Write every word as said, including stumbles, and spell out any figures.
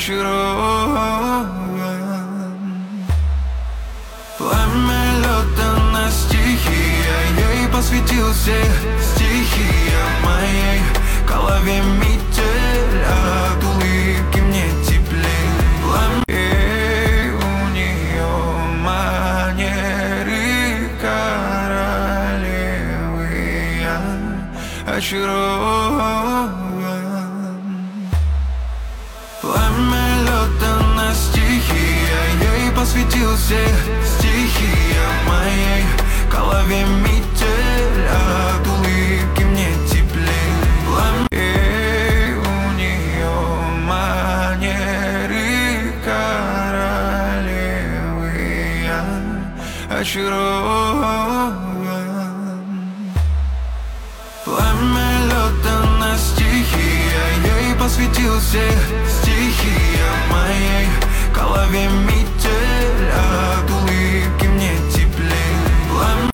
очарован. Пламя лёда на стихия, я ей посвятил все стихи о моей голове метель, от улыбки мне теплей. Пламя и у неё манеры королевы, я очарован. Пламя лёда на стихия, я ей посвятил все стихи о моей голове метель, от улыбки мне теплей. Пламя и у неё манеры королевы, я очарован. Пламя лёда на стихия, я ей посвятил все стихи о моей голове метель.